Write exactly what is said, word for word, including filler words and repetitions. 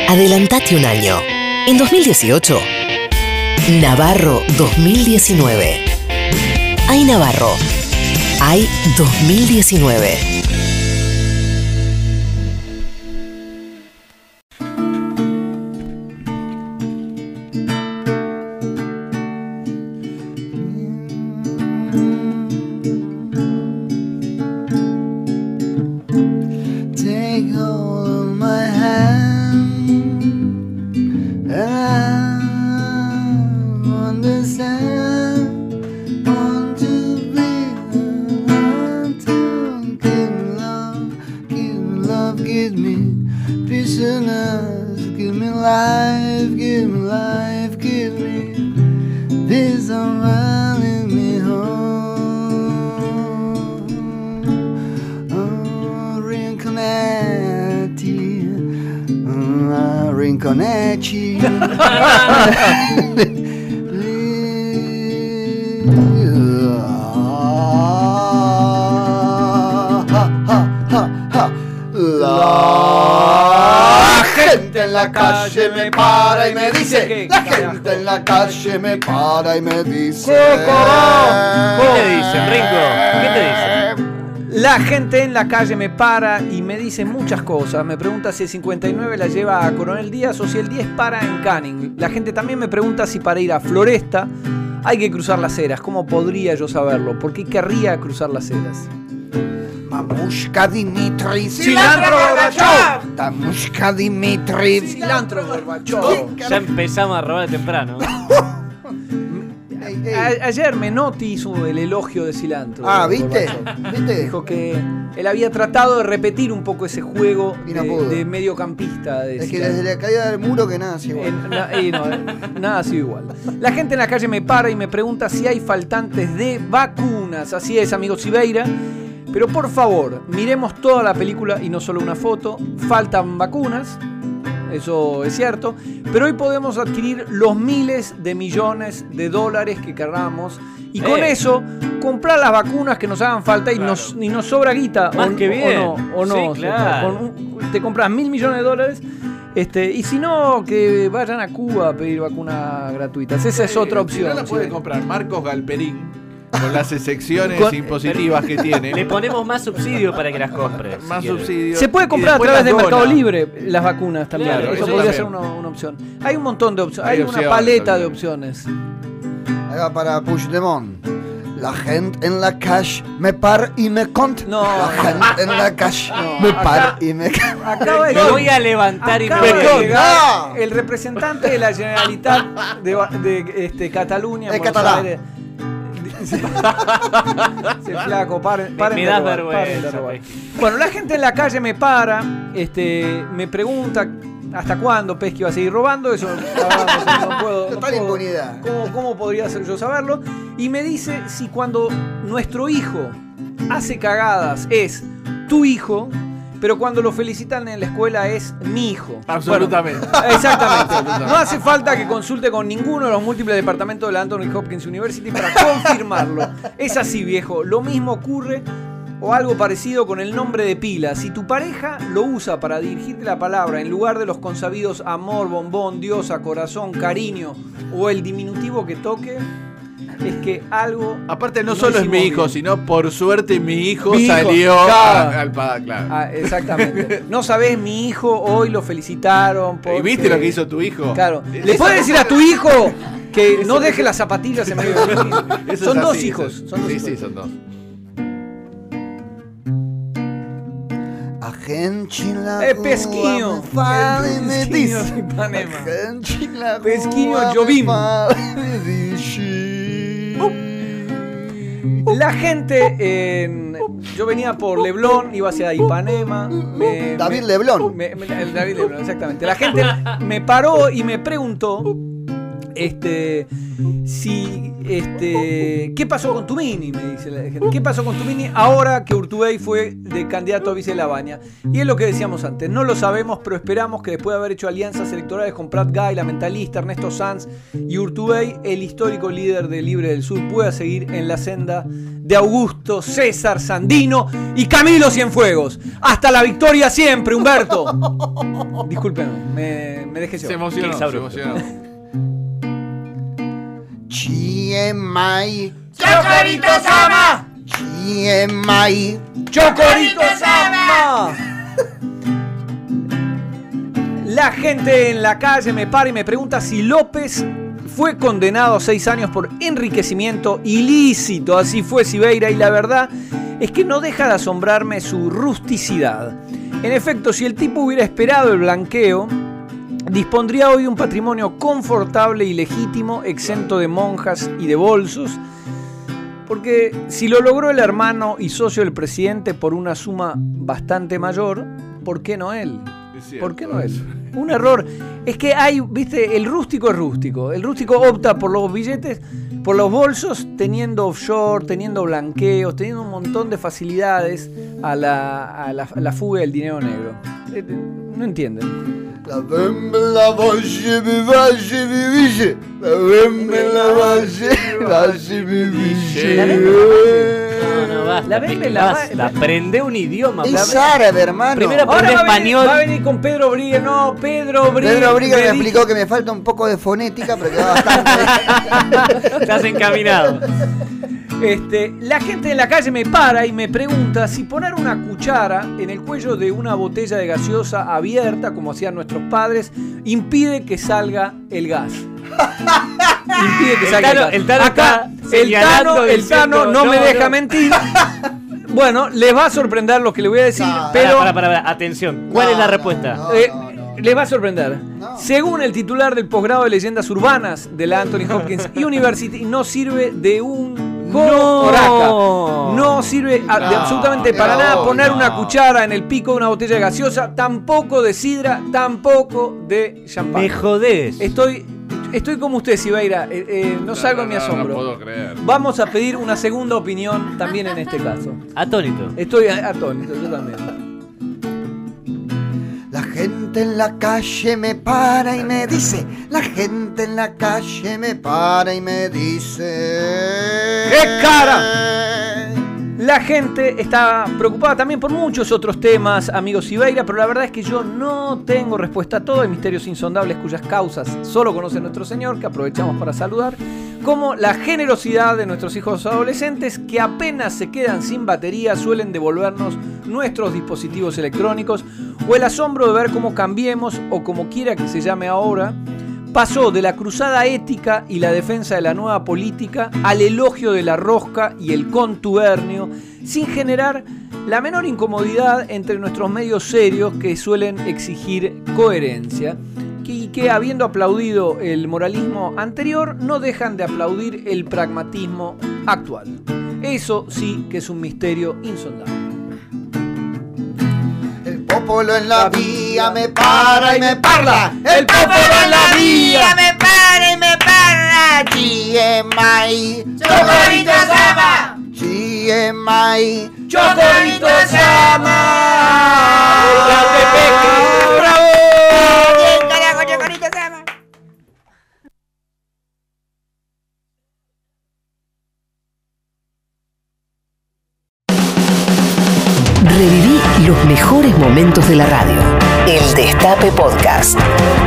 Adelantate un año. En dos mil dieciocho, Navarro dos mil diecinueve. Ay, Navarro. Ay, dos mil diecinueve. La calle me para y me dice, la gente en la calle me para y me dice. ¿Qué te dicen, Ringo? ¿Qué te dicen? La gente en la calle me para y me dice muchas cosas. Me pregunta si el cincuenta y nueve la lleva a Coronel Díaz o si el diez para en Canning. La gente también me pregunta si para ir a Floresta hay que cruzar las eras. ¿Cómo podría yo saberlo? ¿Por qué querría cruzar las eras? Mamushka Dimitri, cilantro Gorbachov. Mamushka Dimitri, cilantro Gorbachov. Ya empezamos a robar temprano. A- ayer Menotti hizo el elogio de cilantro. Ah, ¿viste? ¿Viste? Dijo que él había tratado de repetir un poco ese juego Y no de, pudo. de mediocampista. De Es que cilantro. desde la caída del muro que nada, sí, igual. En- na- y no, nada ha sido igual. La gente en la calle me para y me pregunta si hay faltantes de vacunas. Así es, amigo Sibeira. Pero por favor, miremos toda la película y no solo una foto. Faltan vacunas, eso es cierto. Pero hoy podemos adquirir los miles de millones de dólares que querramos. Y con Eh. eso, comprar las vacunas que nos hagan falta y, Claro. nos, y nos sobra guita. Más o, que bien. O no, o no, Sí, o sea, claro. con un- te compras mil millones de dólares. Este, y si no, que vayan a Cuba a pedir vacunas gratuitas. Esa es otra Si opción. no la puede sí. comprar Marcos Galperín con las excepciones Con- impositivas que tiene. Le ponemos más subsidio para que las compres. Más si quieres. subsidios. Se puede y comprar a después través de las Mercado dona. Libre las vacunas también. Claro, eso eso podría también. ser una, una opción. Hay un montón de opciones. Hay Hay, una opciones paleta de también. opciones. Ahí va para Puigdemont. La gente en la calle me para y me cont. No. La gente en la calle No, me acá- para y me cont. Acaba de Me voy a levantar y me acaba voy de a ir. llegar No. el representante de la Generalitat de, de, este, Cataluña. Es Buenos catalán. Aires. Se flaco, paren, paren Me de das robar, paren de vergüenza, robar. Pesqui. Bueno, la gente en la calle me para, este, me pregunta hasta cuándo Pesqui va a seguir robando. Eso la verdad, no, sé, no puedo. no Total puedo- impunidad. ¿Cómo, ¿Cómo podría ser yo saberlo? Y me dice si cuando nuestro hijo hace cagadas es tu hijo, pero cuando lo felicitan en la escuela es mi hijo. Absolutamente. Bueno, exactamente. Absolutamente. No hace falta que consulte con ninguno de los múltiples departamentos de la Anthony Hopkins University para confirmarlo. Es así, viejo. Lo mismo ocurre o algo parecido con el nombre de pila. Si tu pareja lo usa para dirigirte la palabra en lugar de los consabidos amor, bombón, diosa, corazón, cariño o el diminutivo que toque, es que algo... Aparte no no solo es hicimos mi hijo, bien. sino por suerte mi hijo Mi hijo, salió claro. a- al pa- claro. Ah, exactamente. No sabés, mi hijo hoy lo felicitaron. ¿Y viste porque- lo que hizo tu hijo? Claro. Eso- ¿Le puedes decir a tu hijo que Eso- no deje las zapatillas en medio del camino? Eso Son es dos así, hijos. eso- Son dos sí, hijos. sí, son dos. Argentina. Eh, pesquinho. Fale, me Pesquinho dice. de Ipanema. Argentina. Pesquinho me Jobim. fale, me dice. La gente en... Yo venía por Leblon, iba hacia Ipanema. me- David me- Leblon. me- me- el David Leblon, exactamente. La gente me paró y me preguntó Este, si, este, ¿qué pasó con Tumini? Me dice la gente. ¿Qué pasó con Tumini ahora que Urtubey fue de candidato a vice de Labaña? Y es lo que decíamos antes, no lo sabemos, pero esperamos que después de haber hecho alianzas electorales con Prat Gay, la Mentalista, Ernesto Sanz y Urtubey, el histórico líder de Libre del Sur pueda seguir en la senda de Augusto César Sandino y Camilo Cienfuegos. Hasta la victoria siempre, Humberto. Disculpen, me, me dejé Se llevar. emocionó, Qué se sabroso. emocionó. Chiemai, ¡Chocorito Sama! Chiemai. ¡Chocorito Sama! La gente en la calle me para y me pregunta si López fue condenado a seis años por enriquecimiento ilícito. Así fue Siveira, y la verdad es que no deja de asombrarme su rusticidad. En efecto, si el tipo hubiera esperado el blanqueo, dispondría hoy de un patrimonio confortable y legítimo, exento de monjas y de bolsos, porque si lo logró el hermano y socio del presidente por una suma bastante mayor, ¿por qué no él? Es cierto. ¿Por qué no él? Un error. Es que hay, viste, el rústico es rústico. El rústico opta por los billetes, por los bolsos, teniendo offshore, teniendo blanqueos, teniendo un montón de facilidades a la, a la, a la fuga del dinero negro. Eh, No entienden. La bembe la valle, mi valle, mi ville. La bembe la valle, valle, mi La ville. No, no, basta. La Bembe la basta. va- Aprende un idioma. Es árabe, hermano. Primero Ahora aprende va a, venir, español. va a venir con Pedro Brigue. No, Pedro Brigue. Pedro Briga me dijo- explicó que me falta un poco de fonética, pero que va bastante. Estás encaminado. Este, la gente en la calle me para y me pregunta si poner una cuchara en el cuello de una botella de gaseosa abierta, como hacían nuestros padres, impide que salga el gas. Impide que El salga el Tano- gas. el Tano Acá, está el señalando, Tano, el diciendo, Tano no, no, me deja no. mentir. Bueno, les va a sorprender lo que le voy a decir, No, pero Para, para, para, atención. ¿Cuál No, es la no, respuesta? no. eh, les va a sorprender. No. Según el titular del posgrado de leyendas urbanas de la Anthony Hopkins University, no sirve de un No. coraca. No sirve a- de No, absolutamente para no, nada poner no. una cuchara en el pico de una botella de gaseosa, tampoco de sidra, tampoco de champán. Me jodés. Estoy, estoy como usted, Siveira. eh, eh, no, salgo en mi no, asombro. No puedo creer. Vamos a pedir una segunda opinión también en este caso. Atónito. Estoy a- atónito, yo también. La gente en la calle me para y me dice. La gente en la calle me para y me dice. ¡Qué cara! La gente está preocupada también por muchos otros temas, amigos Siveira, pero la verdad es que yo no tengo respuesta a todo. Hay misterios insondables cuyas causas solo conoce nuestro Señor, que aprovechamos para saludar, como la generosidad de nuestros hijos adolescentes que apenas se quedan sin batería suelen devolvernos nuestros dispositivos electrónicos, o el asombro de ver cómo Cambiemos, o como quiera que se llame ahora, pasó de la cruzada ética y la defensa de la nueva política al elogio de la rosca y el contubernio, sin generar la menor incomodidad entre nuestros medios serios que suelen exigir coherencia, y que, habiendo aplaudido el moralismo anterior, no dejan de aplaudir el pragmatismo actual. Eso sí que es un misterio insondable. El popolo en la vía me para y me parla. El popolo en la vía vía me para y me parla. G M I. ¡Chocorito Sama! G M I. ¡Chocorito Sama! ¡Bravo! Reviví los mejores momentos de la radio. El Destape Podcast.